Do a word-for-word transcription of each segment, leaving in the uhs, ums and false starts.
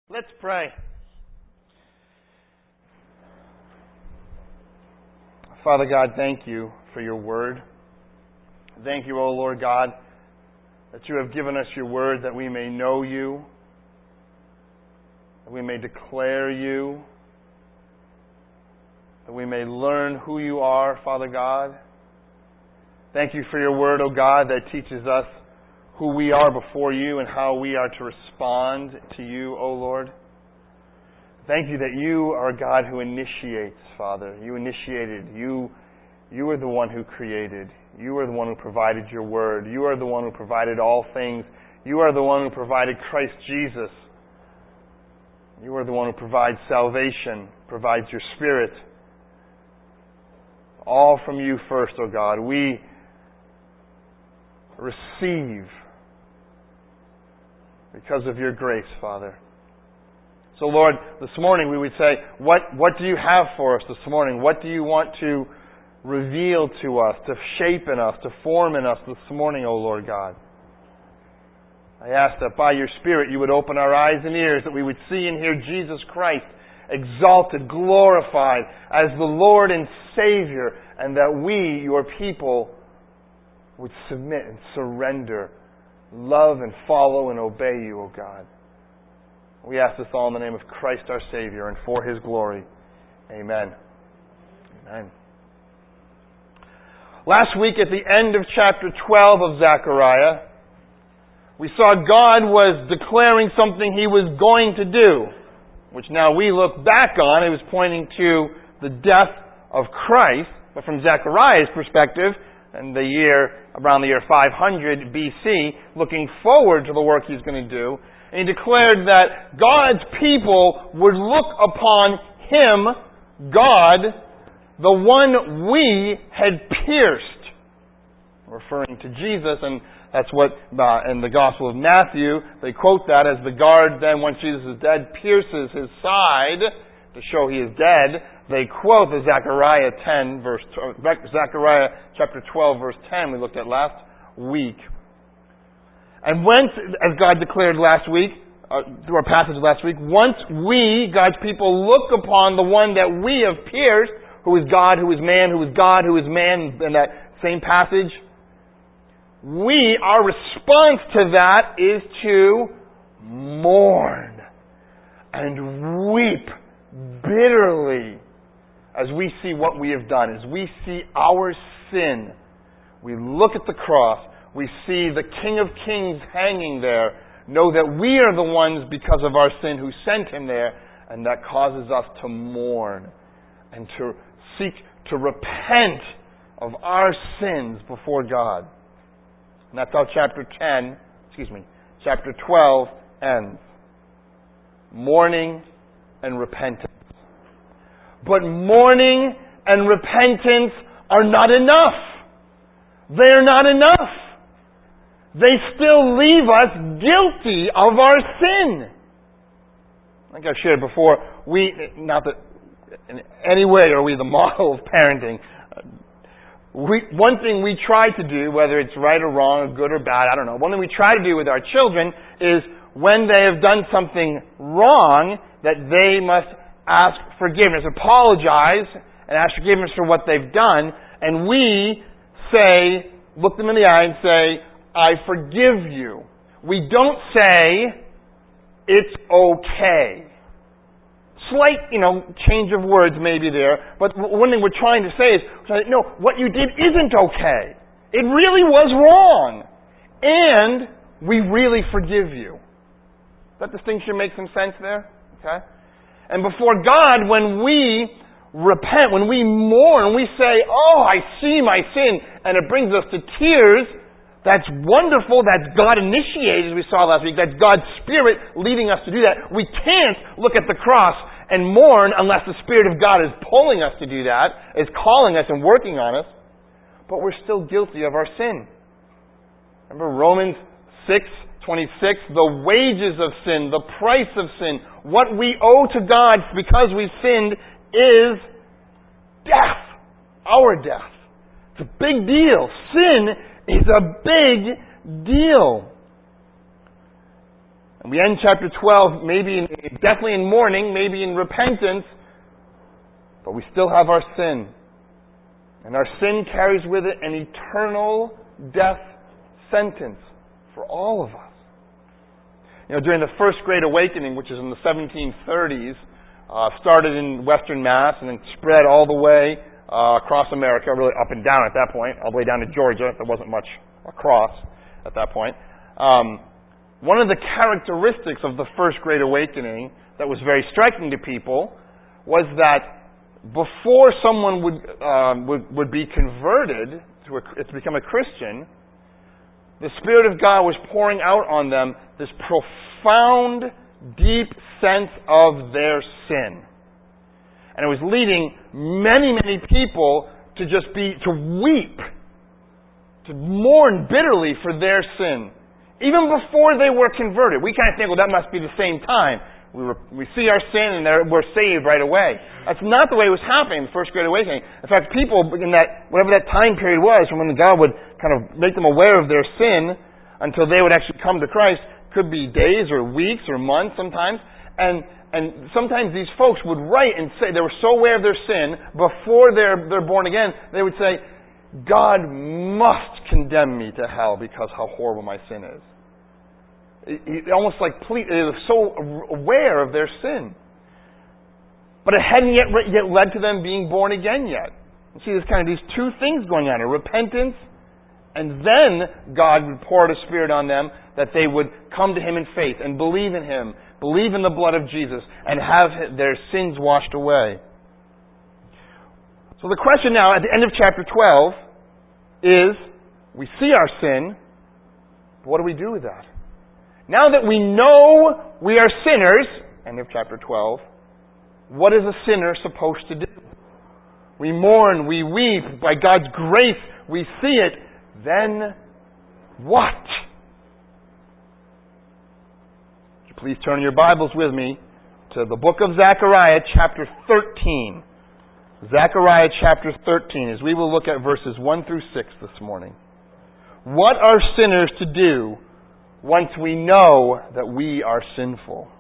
Let's pray. Father God, thank you for your word. Thank you, O Lord God, that you have given us your word that we may know you, that we may declare you, that we may learn who you are, Father God. Thank you for your word, O God, that teaches us who we are before you and how we are to respond to you, O Lord. Thank you that you are a God who initiates, Father. You initiated. You, you are the one who created. You are the one who provided your word. You are the one who provided all things. You are the one who provided Christ Jesus. You are the one who provides salvation, provides your Spirit. All from you first, O God. We receive because of your grace, Father. So, Lord, this morning we would say, what, what do you have for us this morning? What do you want to reveal to us, to shape in us, to form in us this morning, O Lord God? I ask that by your Spirit you would open our eyes and ears, that we would see and hear Jesus Christ exalted, glorified as the Lord and Savior, and that we, your people, would submit and surrender, love and follow and obey you, O God. We ask this all in the name of Christ our Savior and for His glory. Amen. Amen. Last week at the end of chapter twelve of Zechariah, we saw God was declaring something He was going to do, which now we look back on. It was pointing to the death of Christ, but from Zechariah's perspective, and the year, around the year five hundred B C, looking forward to the work He's going to do. And He declared that God's people would look upon Him, God, the one we had pierced. Referring to Jesus, and that's what, uh, in the Gospel of Matthew, they quote that as the guard then, once Jesus is dead, pierces His side to show He is dead. They quote the Zechariah ten verse, Zechariah chapter twelve verse ten we looked at last week. And once, as God declared last week, uh, through our passage last week, once we, God's people, look upon the one that we have pierced, who is God, who is man, who is God, who is man, in that same passage, we, our response to that is to mourn and weep bitterly as we see what we have done, as we see our sin. We look at the cross, we see the King of Kings hanging there, know that we are the ones, because of our sin, who sent Him there, and that causes us to mourn and to seek to repent of our sins before God. And that's how chapter ten, excuse me, chapter twelve ends. Mourning and repentance. But mourning and repentance are not enough. They are not enough. They still leave us guilty of our sin. Like I've shared before, we, not that in any way are we the model of parenting. We, one thing we try to do, whether it's right or wrong, or good or bad, I don't know. One thing we try to do with our children is when they have done something wrong, that they must ask forgiveness, apologize, and ask forgiveness for what they've done. And we say, look them in the eye and say, I forgive you. We don't say, it's okay. Slight, you know, change of words maybe there, but one thing we're trying to say is, no, what you did isn't okay. It really was wrong. And we really forgive you. That distinction makes some sense there? Okay? And before God, when we repent, when we mourn, we say, oh, I see my sin, and it brings us to tears, that's wonderful. That's God initiated, as we saw last week. That's God's Spirit leading us to do that. We can't look at the cross and mourn unless the Spirit of God is pulling us to do that, is calling us and working on us. But we're still guilty of our sin. Remember Romans six twenty-six, the wages of sin, the price of sin, what we owe to God because we've sinned is death. Our death. It's a big deal. Sin is a big deal. And we end chapter twelve, maybe in, definitely in mourning, maybe in repentance, but we still have our sin. And our sin carries with it an eternal death sentence for all of us. You know, during the First Great Awakening, which is in the seventeen thirties, uh, started in Western Mass and then spread all the way uh, across America, really up and down at that point, all the way down to Georgia. There wasn't much across at that point. Um, one of the characteristics of the First Great Awakening that was very striking to people was that before someone would um, would, would be converted to, a, to become a Christian, the Spirit of God was pouring out on them this profound, deep sense of their sin. And it was leading many, many people to just be, to weep, to mourn bitterly for their sin. Even before they were converted. We kind of think, well, that must be the same time. We were, we see our sin and we're saved right away. That's not the way it was happening in the First Great Awakening. In fact, people in that, whatever that time period was, from when God would kind of make them aware of their sin until they would actually come to Christ, could be days or weeks or months sometimes. And and sometimes these folks would write and say, they were so aware of their sin, before they're, they're born again, they would say, God must condemn me to hell because how horrible my sin is. It, it, almost like they were so aware of their sin. But it hadn't yet, yet led to them being born again yet. You see, there's kind of these two things going on, a repentance, and then God would pour out a Spirit on them that they would come to Him in faith and believe in Him, believe in the blood of Jesus, and have their sins washed away. So the question now at the end of chapter twelve is, we see our sin, but what do we do with that? Now that we know we are sinners, end of chapter twelve, what is a sinner supposed to do? We mourn, we weep, by God's grace we see it, then what? Would you please turn your Bibles with me to the book of Zechariah, chapter thirteen. Zechariah chapter thirteen, as we will look at verses one through six this morning. What are sinners to do once we know that we are sinful?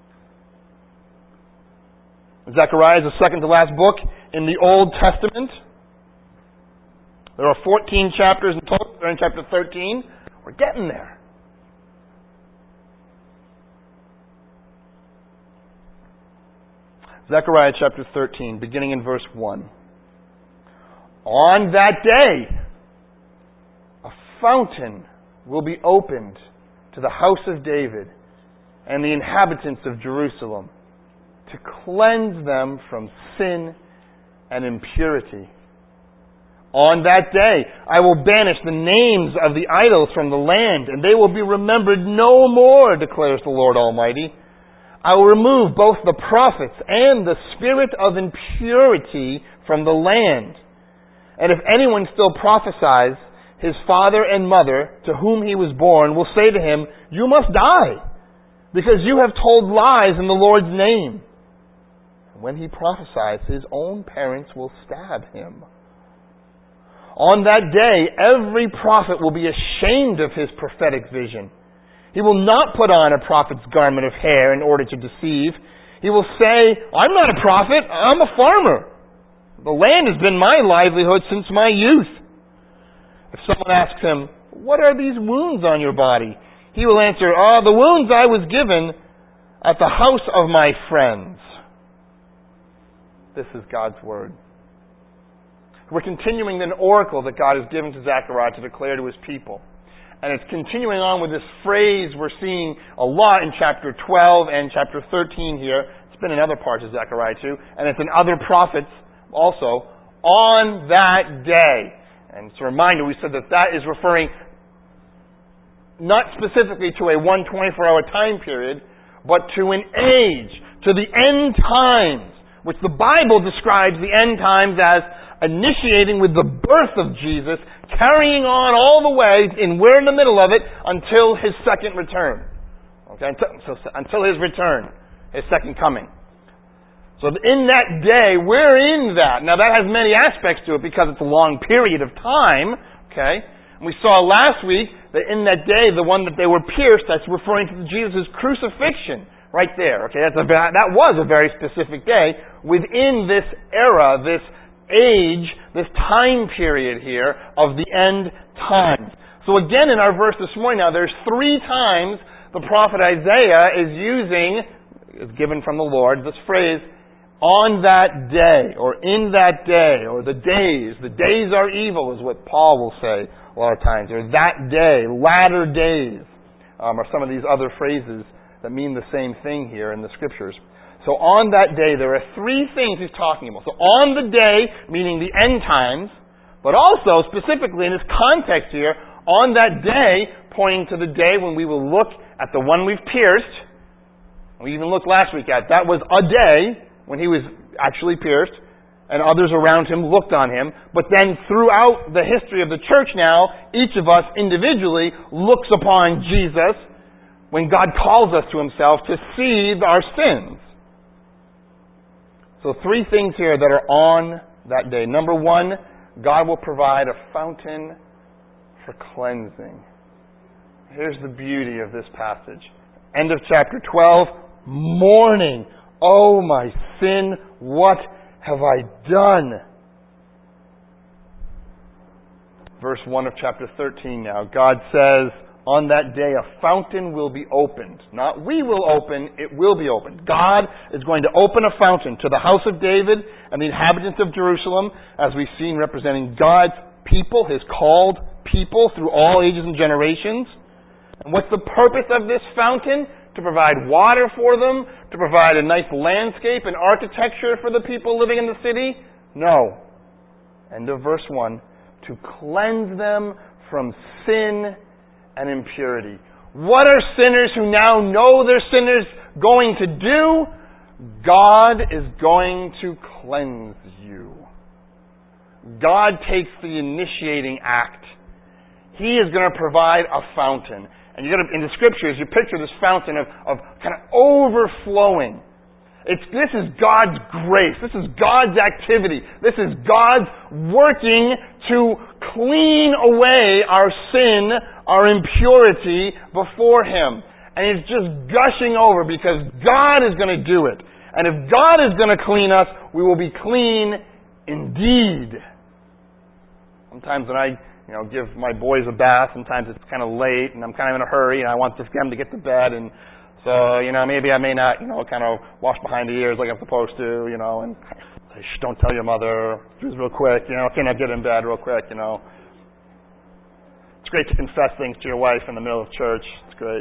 Zechariah is the second to last book in the Old Testament. There are fourteen chapters in total. We're in chapter thirteen. We're getting there. Zechariah chapter thirteen, beginning in verse one. On that day, a fountain will be opened to the house of David and the inhabitants of Jerusalem to cleanse them from sin and impurity. On that day, I will banish the names of the idols from the land, and they will be remembered no more, declares the Lord Almighty. I will remove both the prophets and the spirit of impurity from the land. And if anyone still prophesies, his father and mother, to whom he was born, will say to him, you must die, because you have told lies in the Lord's name. And when he prophesies, his own parents will stab him. On that day, every prophet will be ashamed of his prophetic vision. He will not put on a prophet's garment of hair in order to deceive. He will say, I'm not a prophet, I'm a farmer. The land has been my livelihood since my youth. If someone asks him, what are these wounds on your body? He will answer, ah, the wounds I was given at the house of my friends. This is God's word. We're continuing an oracle that God has given to Zechariah to declare to his people. And it's continuing on with this phrase we're seeing a lot in chapter twelve and chapter thirteen here. It's been in other parts of Zechariah too. And it's in other prophets also. On that day. And it's a reminder, we said that that is referring not specifically to a one twenty-four hour time period, but to an age, to the end times, which the Bible describes the end times as initiating with the birth of Jesus, carrying on all the way, and we're in the middle of it, until His second return. Okay, until, so, until His return, His second coming. So in that day, we're in that. Now that has many aspects to it because it's a long period of time, okay? And we saw last week that in that day, the one that they were pierced, that's referring to Jesus' crucifixion. Right there. Okay, that's a, that was a very specific day within this era, this age, this time period here of the end times. So again, in our verse this morning now, there's three times the prophet Isaiah is using, is given from the Lord, this phrase, on that day, or in that day, or the days. The days are evil is what Paul will say a lot of times, or that day, latter days, um, or some of these other phrases that mean the same thing here in the Scriptures. So on that day, there are three things he's talking about. So on the day, meaning the end times, but also, specifically in this context here, on that day, pointing to the day when we will look at the one we've pierced. We even looked last week at. That was a day when he was actually pierced, and others around him looked on him. But then throughout the history of the church now, each of us individually looks upon Jesus when God calls us to himself to see our sins. So three things here that are on that day. Number one, God will provide a fountain for cleansing. Here's the beauty of this passage. End of chapter twelve, mourning. Oh, my sin, what have I done? Verse one of chapter thirteen now. God says, on that day a fountain will be opened. Not we will open, it will be opened. God is going to open a fountain to the house of David and the inhabitants of Jerusalem, as we've seen representing God's people, his called people through all ages and generations. And what's the purpose of this fountain? To provide water for them? To provide a nice landscape and architecture for the people living in the city? No. End of verse one. To cleanse them from sin and impurity. What are sinners who now know they're sinners going to do? God is going to cleanse you. God takes the initiating act. He is going to provide a fountain. And you got to, in the Scriptures, you picture this fountain of, of kind of overflowing. It's, this is God's grace. This is God's activity. This is God's working to clean away our sin, our impurity before him. And it's just gushing over because God is going to do it. And if God is going to clean us, we will be clean indeed. Sometimes when I you know, give my boys a bath, sometimes it's kind of late and I'm kind of in a hurry and I want them to get to bed, and so, you know, maybe I may not, you know, kind of wash behind the ears like I'm supposed to, you know, and shh, don't tell your mother, just real quick, you know, can I get in bed real quick, you know. It's great to confess things to your wife in the middle of church. It's great.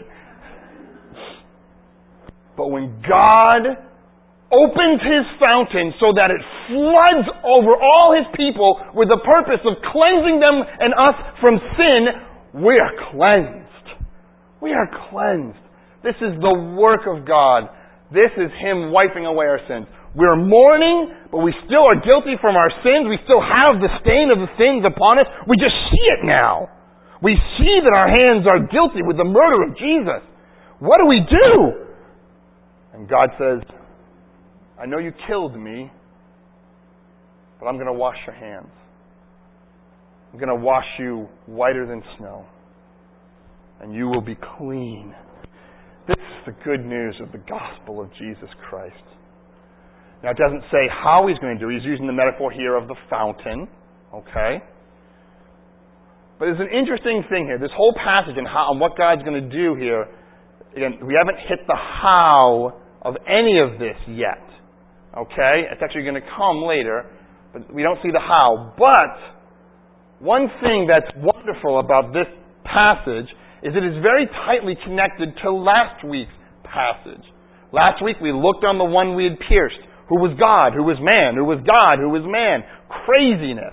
But when God opens his fountain so that it floods over all his people with the purpose of cleansing them and us from sin, we are cleansed. We are cleansed. This is the work of God. This is him wiping away our sins. We're mourning, but we still are guilty from our sins. We still have the stain of the sins upon us. We just see it now. We see that our hands are guilty with the murder of Jesus. What do we do? And God says, I know you killed me, but I'm going to wash your hands. I'm going to wash you whiter than snow, and you will be clean. This is the good news of the gospel of Jesus Christ. Now, it doesn't say how he's going to do it. He's using the metaphor here of the fountain, okay? But there's an interesting thing here. This whole passage and how and what God's going to do here, again, we haven't hit the how of any of this yet. Okay? It's actually going to come later, but we don't see the how. But one thing that's wonderful about this passage is it is very tightly connected to last week's passage. Last week we looked on the one we had pierced, who was God, who was man, who was God, who was man. Craziness.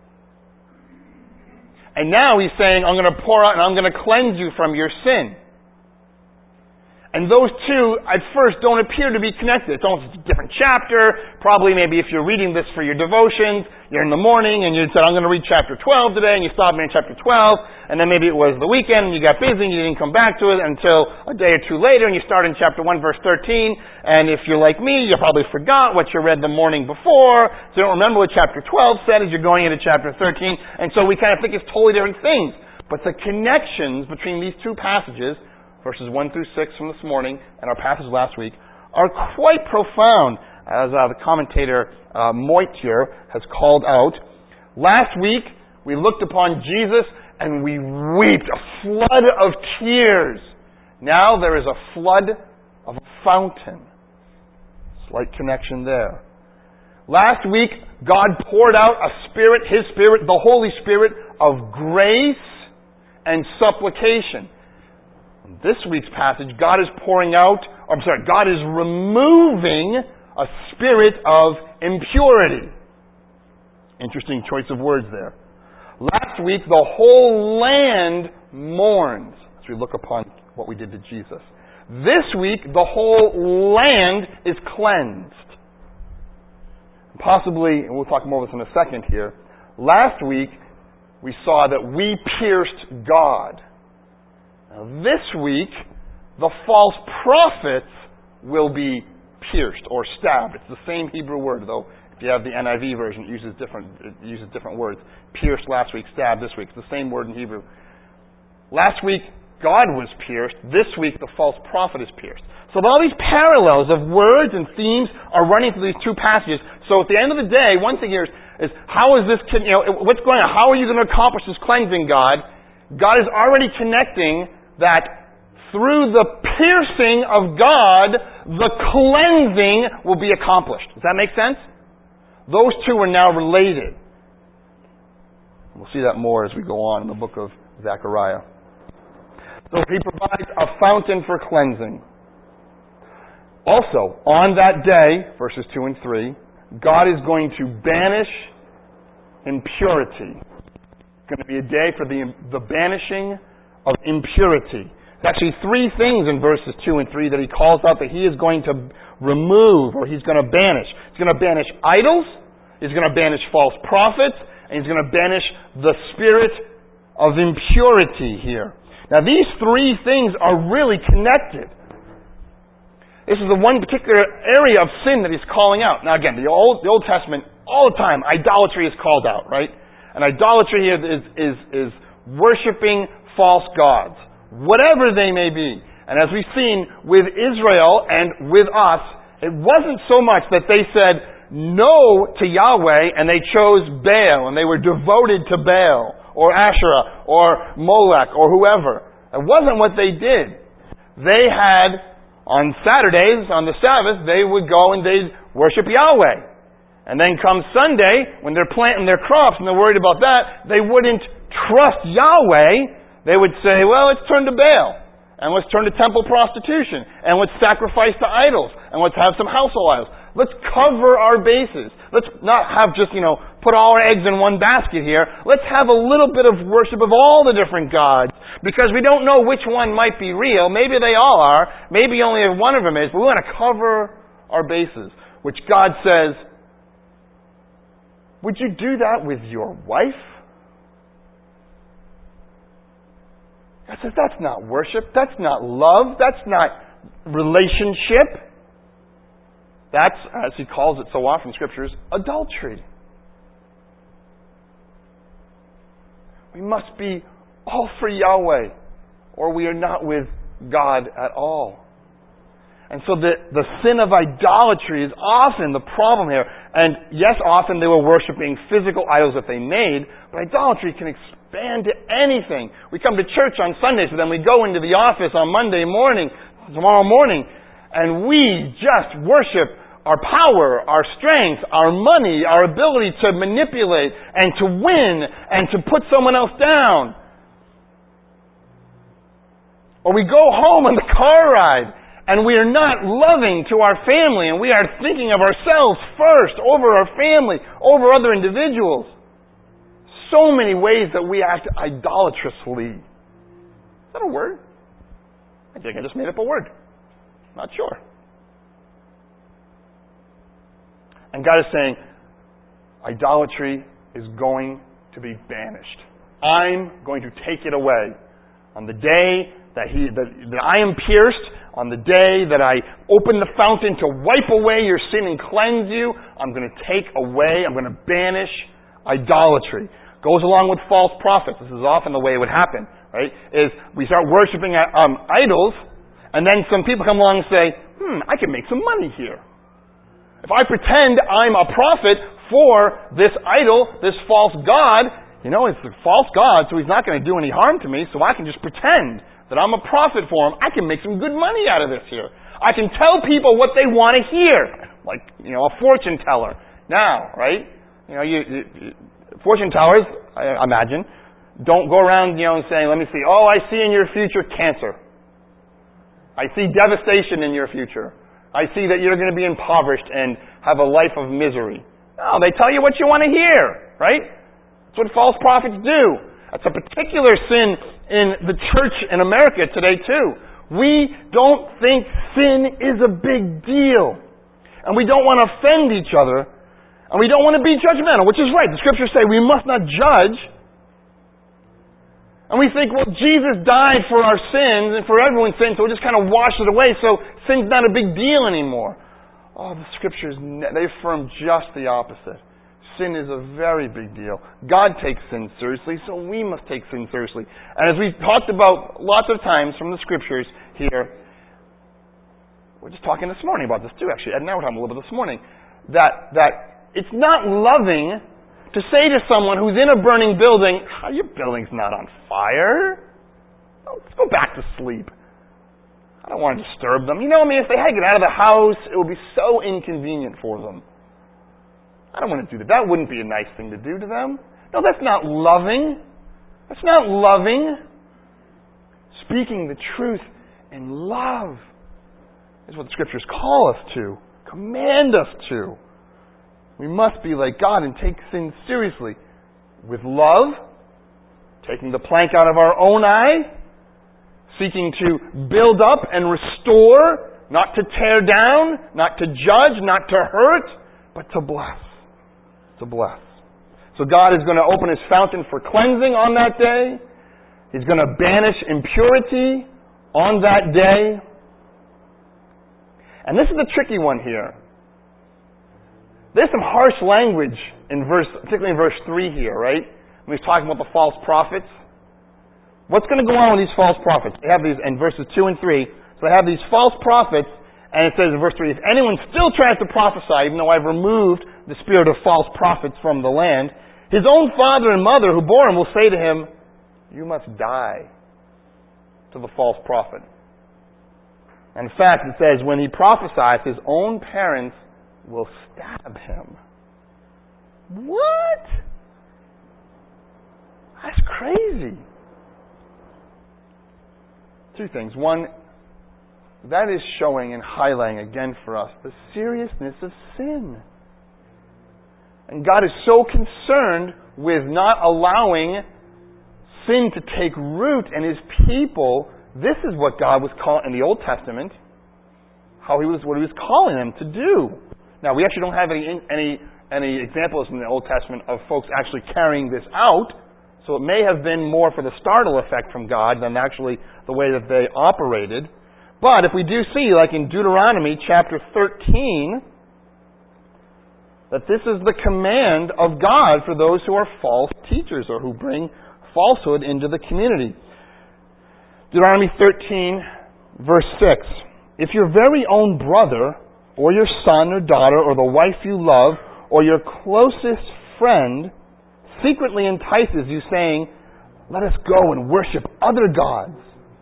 And now he's saying, I'm going to pour out and I'm going to cleanse you from your sin. And those two, at first, don't appear to be connected. It's almost a different chapter. Probably maybe if you're reading this for your devotions, you're in the morning and you said, I'm going to read chapter twelve today, and you stopped me in chapter twelve, and then maybe it was the weekend and you got busy and you didn't come back to it until a day or two later, and you start in chapter one, verse thirteen, and if you're like me, you probably forgot what you read the morning before, so you don't remember what chapter twelve said as you're going into chapter thirteen, and so we kind of think it's totally different things. But the connections between these two passages, verses one through six from this morning and our passage last week, are quite profound, as uh, the commentator uh, Moitier has called out. Last week, we looked upon Jesus and we wept, a flood of tears. Now there is a flood of a fountain. Slight connection there. Last week, God poured out a Spirit, His Spirit, the Holy Spirit of grace and supplication. In this week's passage, God is pouring out, I'm sorry, God is removing a spirit of impurity. Interesting choice of words there. Last week, the whole land mourns as we look upon what we did to Jesus. This week, the whole land is cleansed. Possibly, and we'll talk more about this in a second here, last week we saw that we pierced God. Now this week, the false prophets will be pierced or stabbed. It's the same Hebrew word, though if you have the N I V version, it uses different, it uses different words. Pierced last week, stabbed this week. It's the same word in Hebrew. Last week, God was pierced. This week, the false prophet is pierced. So all these parallels of words and themes are running through these two passages. So at the end of the day, one thing here is, is how is this, you know, what's going on? How are you going to accomplish this cleansing, God? God is already connecting that through the piercing of God, the cleansing will be accomplished. Does that make sense? Those two are now related. We'll see that more as we go on in the book of Zechariah. So He provides a fountain for cleansing. Also, on that day, verses two and three, God is going to banish impurity. It's going to be a day for the, the banishing of impurity. There's actually three things in verses two and three that He calls out that He is going to remove or He's going to banish. He's going to banish idols, He's going to banish false prophets, and He's going to banish the spirit of impurity here. Now these three things are really connected. This is the one particular area of sin that He's calling out. Now again, the Old, the Old Testament, all the time, idolatry is called out, right? And idolatry here is, is, is worshiping false gods, whatever they may be. And as we've seen with Israel and with us, it wasn't so much that they said no to Yahweh and they chose Baal and they were devoted to Baal or Asherah or Molech or whoever. It wasn't what they did. They had, on Saturdays, on the Sabbath, they would go and they'd worship Yahweh. And then come Sunday, when they're planting their crops and they're worried about that, they wouldn't trust Yahweh. They would say, well, let's turn to Baal. And let's turn to temple prostitution. And let's sacrifice to idols. And let's have some household idols. Let's cover our bases. Let's not have just, you know, put all our eggs in one basket here. Let's have a little bit of worship of all the different gods. Because we don't know which one might be real. Maybe they all are. Maybe only one of them is. But we want to cover our bases. Which God says, would you do that with your wife? God says, that's not worship. That's not love. That's not relationship. That's, as He calls it so often in Scriptures, adultery. We must be all for Yahweh, or we are not with God at all. And so the, the sin of idolatry is often the problem here. And yes, often they were worshiping physical idols that they made, but idolatry can expand to anything. We come to church on Sundays, but then we go into the office on Monday morning, tomorrow morning, and we just worship our power, our strength, our money, our ability to manipulate and to win and to put someone else down. Or we go home on the car ride and we are not loving to our family and we are thinking of ourselves first over our family, over other individuals. So many ways that we act idolatrously. Is that a word? I think I just made up a word. Not sure. And God is saying, idolatry is going to be banished. I'm going to take it away. On the day that, he, that, that I am pierced, on the day that I open the fountain to wipe away your sin and cleanse you, I'm going to take away, I'm going to banish idolatry. Goes along with false prophets. This is often the way it would happen, right? Is we start worshiping um, idols, and then some people come along and say, hmm, I can make some money here. If I pretend I'm a prophet for this idol, this false god, you know, it's a false god, so he's not going to do any harm to me, so I can just pretend that I'm a prophet for him. I can make some good money out of this here. I can tell people what they want to hear, like, you know, a fortune teller. Now, right? You know, you, you, you fortune tellers, I imagine, don't go around, you know, saying, let me see, oh, I see in your future cancer. I see devastation in your future. I see that you're going to be impoverished and have a life of misery. No, they tell you what you want to hear, right? That's what false prophets do. That's a particular sin in the church in America today, too. We don't think sin is a big deal. And we don't want to offend each other. And we don't want to be judgmental, which is right. The scriptures say we must not judge. And we think, well, Jesus died for our sins and for everyone's sins, so we'll just kind of wash it away, so sin's not a big deal anymore. Oh, the scriptures, they affirm just the opposite. Sin is a very big deal. God takes sin seriously, so we must take sin seriously. And as we've talked about lots of times from the scriptures here, we're just talking this morning about this too, actually. Ed and I were talking a little bit this morning. That, that it's not loving to say to someone who's in a burning building, oh, your building's not on fire. Oh, let's go back to sleep. I don't want to disturb them. You know, I mean, if they had to get out of the house, it would be so inconvenient for them. I don't want to do that. That wouldn't be a nice thing to do to them. No, that's not loving. That's not loving. Speaking the truth in love is what the scriptures call us to, command us to. We must be like God and take sin seriously. With love, taking the plank out of our own eye, seeking to build up and restore, not to tear down, not to judge, not to hurt, but to bless. To bless. So God is going to open His fountain for cleansing on that day. He's going to banish impurity on that day. And this is the tricky one here. There's some harsh language in verse, particularly in verse three here, right? When he's talking about the false prophets. What's going to go on with these false prophets? They have these in verses two and three. So they have these false prophets, and it says in verse three, if anyone still tries to prophesy, even though I've removed the spirit of false prophets from the land, his own father and mother who bore him will say to him, you must die, to the false prophet. And in fact, it says, when he prophesies, his own parents will stab him. What? That's crazy. Two things. One, that is showing and highlighting again for us the seriousness of sin. And God is so concerned with not allowing sin to take root in His people. This is what God was calling in the Old Testament, how He was, what He was calling them to do. Now, we actually don't have any any any examples in the Old Testament of folks actually carrying this out, so it may have been more for the startle effect from God than actually the way that they operated. But if we do see, like in Deuteronomy chapter thirteen, that this is the command of God for those who are false teachers or who bring falsehood into the community. Deuteronomy thirteen, verse six. If your very own brother, or your son or daughter, or the wife you love, or your closest friend secretly entices you, saying, let us go and worship other gods,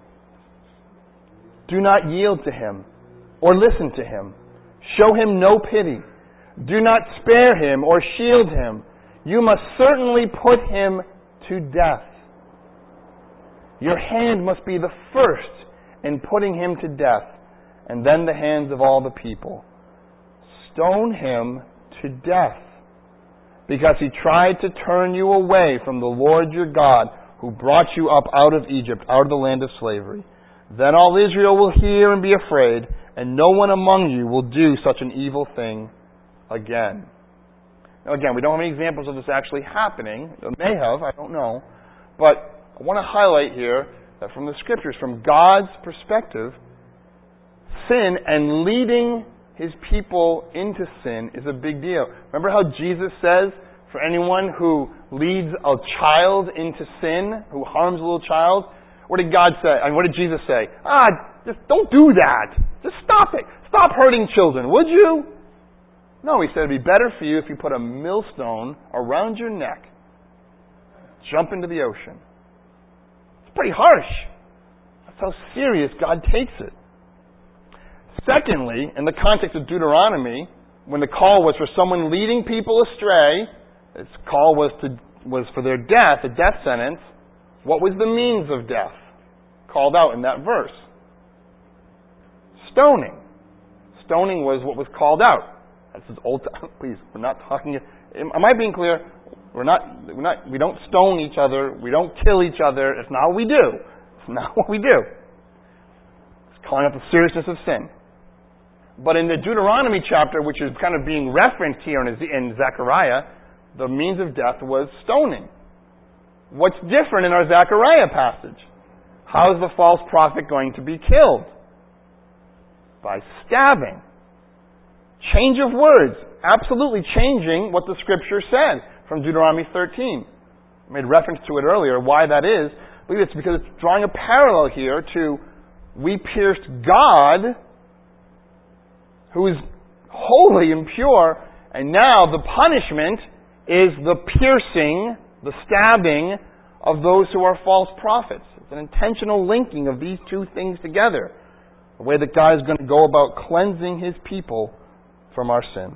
do not yield to him or listen to him. Show him no pity. Do not spare him or shield him. You must certainly put him to death. Your hand must be the first in putting him to death, and then the hands of all the people. Stone him to death, because he tried to turn you away from the Lord your God, who brought you up out of Egypt, out of the land of slavery. Then all Israel will hear and be afraid, and no one among you will do such an evil thing again. Now again, we don't have any examples of this actually happening. It may have, I don't know. But I want to highlight here that from the Scriptures, from God's perspective, sin and leading His people into sin is a big deal. Remember how Jesus says for anyone who leads a child into sin, who harms a little child? What did God say? I mean, what did Jesus say? Ah, just don't do that. Just stop it. Stop hurting children, would you? No, he said it'd be better for you if you put a millstone around your neck, jump into the ocean. It's pretty harsh. That's how serious God takes it. Secondly, in the context of Deuteronomy, when the call was for someone leading people astray, its call was to was for their death, a death sentence. What was the means of death called out in that verse? Stoning. Stoning was what was called out. That's his old. Please, we're not talking. Am I being clear? We're not. We're not. We don't stone each other. We don't kill each other. It's not what we do. It's not what we do. It's calling out the seriousness of sin. But in the Deuteronomy chapter, which is kind of being referenced here in, in Zechariah, the means of death was stoning. What's different in our Zechariah passage? How is the false prophet going to be killed? By stabbing. Change of words. Absolutely changing what the Scripture said from Deuteronomy thirteen. I made reference to it earlier. Why that is, I believe it's because it's drawing a parallel here to we pierced God, who is holy and pure, and now the punishment is the piercing, the stabbing of those who are false prophets. It's an intentional linking of these two things together. The way that God is going to go about cleansing His people from our sins.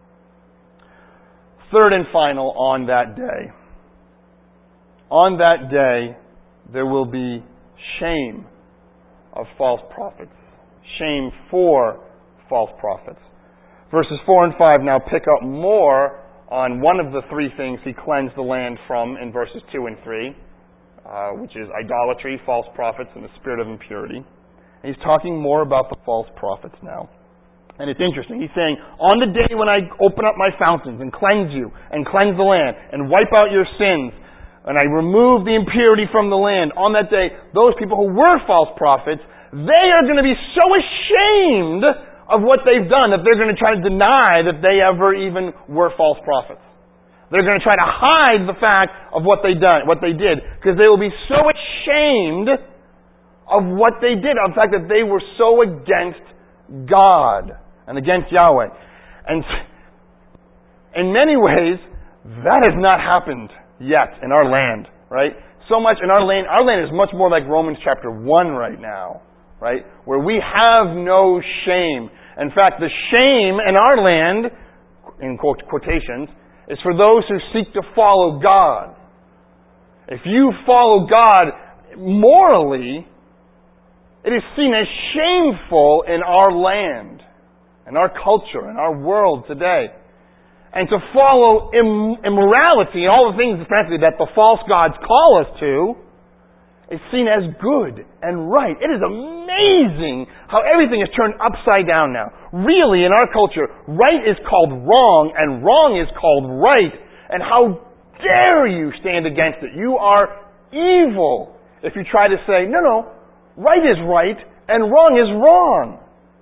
Third and final, on that day. On that day, there will be shame of false prophets. Shame for false prophets. Verses four and five now pick up more on one of the three things He cleansed the land from in verses two and three, uh, which is idolatry, false prophets, and the spirit of impurity. And He's talking more about the false prophets now. And it's interesting. He's saying, on the day when I open up my fountains and cleanse you and cleanse the land and wipe out your sins and I remove the impurity from the land, on that day, those people who were false prophets, they are going to be so ashamed of what they've done that they're going to try to deny that they ever even were false prophets. They're going to try to hide the fact of what they done, what they did, because they will be so ashamed of what they did, of the fact that they were so against God and against Yahweh. And in many ways, that has not happened yet in our land, right? So much in our land, our land is much more like Romans chapter one right now, right? Where we have no shame. In fact, the shame in our land, in quote, quotations, is for those who seek to follow God. If you follow God morally, it is seen as shameful in our land, in our culture, in our world today. And to follow Im- immorality and all the things, frankly, that the false gods call us to, is seen as good and right. It is amazing how everything is turned upside down now. Really, in our culture, right is called wrong and wrong is called right. And how dare you stand against it? You are evil if you try to say, no, no, right is right and wrong is wrong.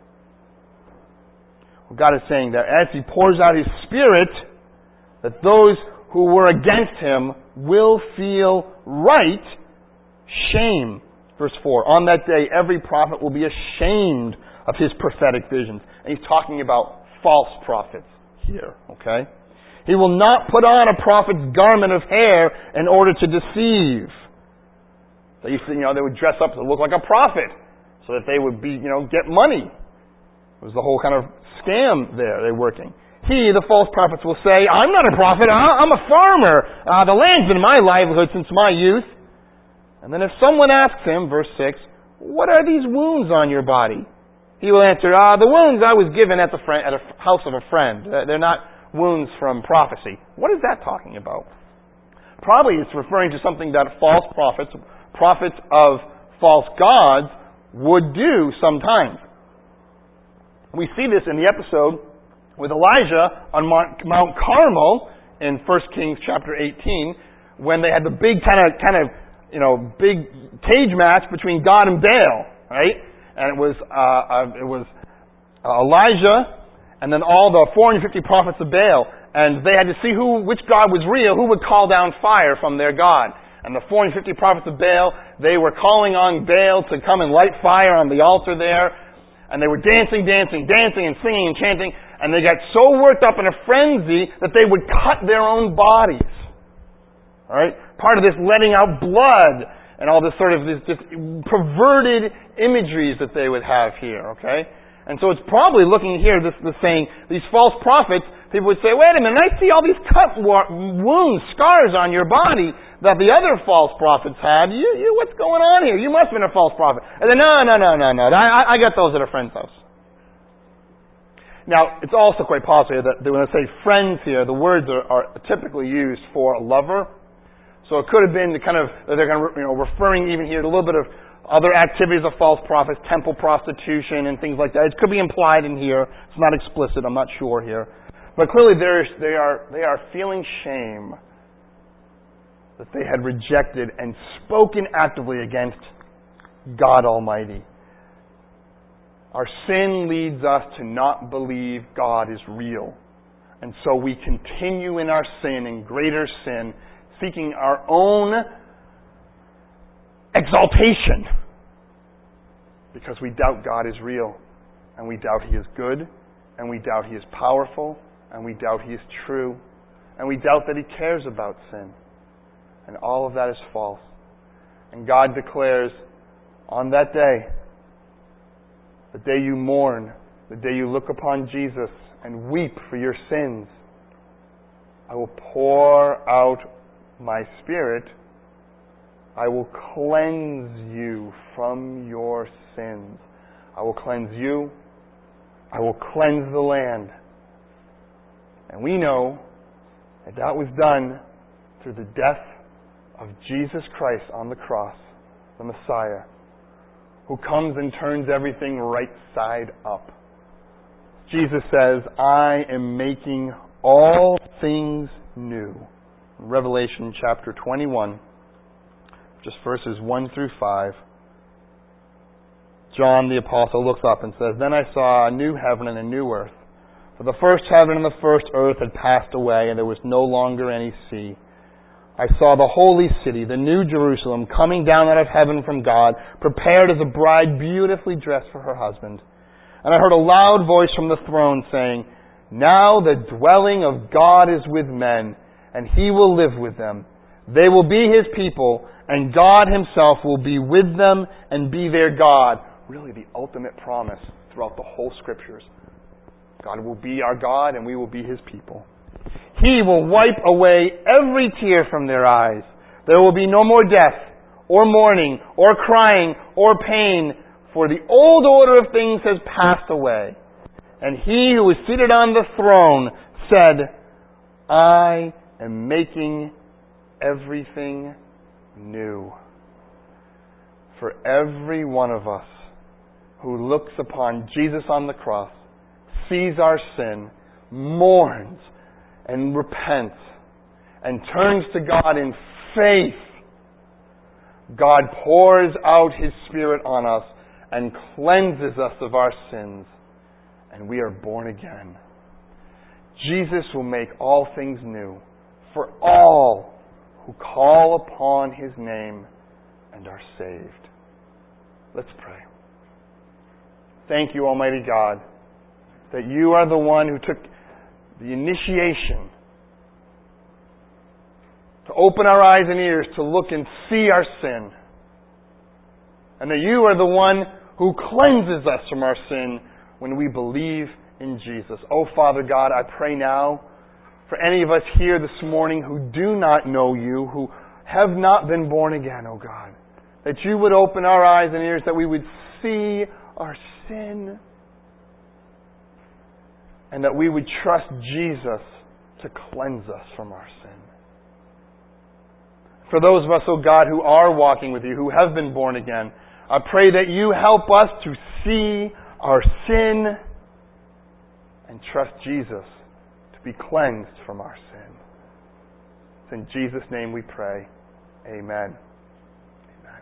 Well, God is saying that as He pours out His Spirit, that those who were against Him will feel right shame. Verse four, on that day every prophet will be ashamed of his prophetic visions. And He's talking about false prophets here, okay? He will not put on a prophet's garment of hair in order to deceive. They used to, you know, they would dress up to look like a prophet so that they would be, you know, get money. It was the whole kind of scam there they're working. He, the false prophets, will say, I'm not a prophet, I'm a farmer. Uh, the land's been my livelihood since my youth. And then if someone asks him, verse six, what are these wounds on your body? He will answer, ah, the wounds I was given at the friend, at a house of a friend. Uh, they're not wounds from prophecy. What is that talking about? Probably it's referring to something that false prophets, prophets of false gods, would do sometimes. We see this in the episode with Elijah on Mount Carmel in First Kings chapter eighteen, when they had the big kind of, kind of, you know, big cage match between God and Baal, right? And it was, uh, uh, it was uh, Elijah and then all the four hundred fifty prophets of Baal. And they had to see who, which God was real, who would call down fire from their God. And the four hundred fifty prophets of Baal, they were calling on Baal to come and light fire on the altar there. And they were dancing, dancing, dancing, and singing and chanting. And they got so worked up in a frenzy that they would cut their own bodies. All right? Part of this letting out blood and all this sort of this, this perverted imageries that they would have here. Okay? And so it's probably looking here, this, this saying, these false prophets, people would say, wait a minute, I see all these cut wounds, scars on your body that the other false prophets had. You, you, what's going on here? You must have been a false prophet. And then, no, no, no, no, no. I, I got those at a friend's house. Now, it's also quite possible that when I say friends here, the words are, are typically used for a lover. So it could have been the kind of, they're kind of, you know, referring even here to a little bit of other activities of false prophets, temple prostitution and things like that. It could be implied in here. It's not explicit. I'm not sure here. But clearly they are, they are feeling shame that they had rejected and spoken actively against God Almighty. Our sin leads us to not believe God is real. And so we continue in our sin, in greater sin, seeking our own exaltation because we doubt God is real, and we doubt He is good, and we doubt He is powerful, and we doubt He is true, and we doubt that He cares about sin. And all of that is false. And God declares on that day, the day you mourn, the day you look upon Jesus and weep for your sins, I will pour out my Spirit. I will cleanse you from your sins. I will cleanse you. I will cleanse the land. And we know that that was done through the death of Jesus Christ on the cross, the Messiah, who comes and turns everything right side up. Jesus says, I am making all things new. Revelation chapter twenty-one, just verses one through five. John the Apostle looks up and says, Then I saw a new heaven and a new earth. For the first heaven and the first earth had passed away, and there was no longer any sea. I saw the holy city, the new Jerusalem, coming down out of heaven from God, prepared as a bride beautifully dressed for her husband. And I heard a loud voice from the throne saying, Now the dwelling of God is with men, and He will live with them. They will be His people, and God Himself will be with them and be their God. Really the ultimate promise throughout the whole Scriptures. God will be our God, and we will be His people. He will wipe away every tear from their eyes. There will be no more death, or mourning, or crying, or pain, for the old order of things has passed away. And He who is seated on the throne said, I am making everything new. For every one of us who looks upon Jesus on the cross, sees our sin, mourns, and repents, and turns to God in faith, God pours out His Spirit on us and cleanses us of our sins, and we are born again. Jesus will make all things new for all who call upon His name and are saved. Let's pray. Thank you, Almighty God, that You are the one who took the initiation to open our eyes and ears to look and see our sin. And that You are the one who cleanses us from our sin when we believe in Jesus. Oh, Father God, I pray now for any of us here this morning who do not know You, who have not been born again, oh God, that You would open our eyes and ears, that we would see our sin, and that we would trust Jesus to cleanse us from our sin. For those of us, oh God, who are walking with You, who have been born again, I pray that You help us to see our sin and trust Jesus to be cleansed from our sin. It's in Jesus' name we pray. Amen. Amen.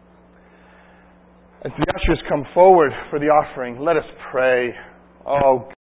As the ushers come forward for the offering, let us pray. Oh,